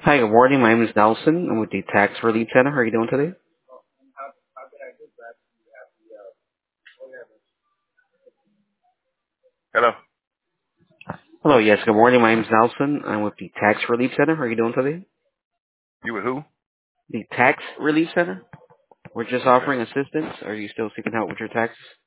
Hi, good morning. My name is Nelson. I'm with the Tax Relief Center. How are you doing today? Hello. Hello, yes, good morning. My name is Nelson. I'm with the Tax Relief Center. How are you doing today? You with who? The Tax Relief Center? We're just Okay. offering assistance. Are you still seeking help with your taxes?